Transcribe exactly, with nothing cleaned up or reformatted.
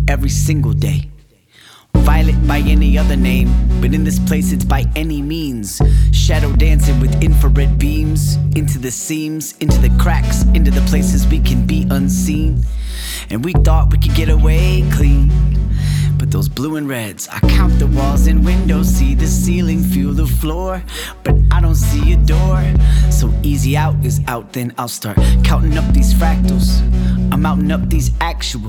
every single day. Violet by any other name, but in this place it's by any means. Shadow dancing with infrared beams, into the seams, into the cracks, into the places we can be unseen. And we thought we could get away clean, but those blue and reds, I count the walls and windows, see the ceiling, feel the floor, but I don't see a door. So easy out is out, then I'll start counting up these fractals. I'm mounting up these actual